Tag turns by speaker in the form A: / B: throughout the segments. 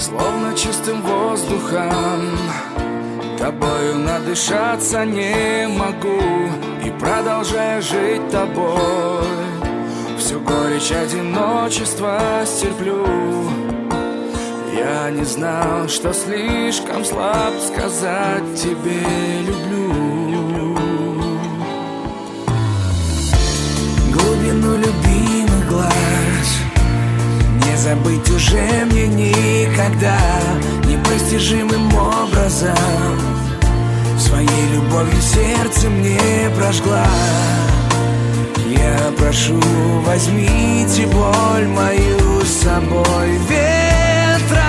A: Словно чистым воздухом, тобою надышаться не могу. И продолжая жить тобой, всю горечь одиночества стерплю. Я не знал, что слишком слаб сказать тебе люблю. Глубину любимых глаз не забыть уже мне никогда. Непостижимым образом своей любовью сердце мне прожгла. Я прошу, возьмите боль мою с собой. Ветра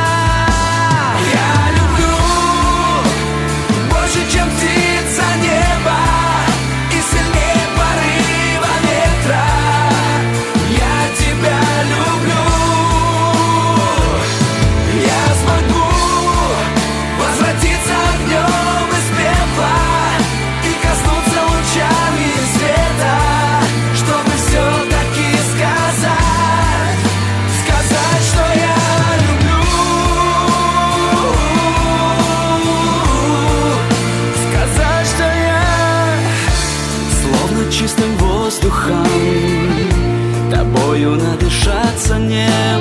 A: я люблю больше, чем птица неба, и сильнее порыва ветра. Я тебя люблю. Я смогу возвратиться огнем из пепла и коснуться лучами света, чтобы все-таки сказать, что я люблю. Сказать, что я словно чистым воздухом, тобою надышаться не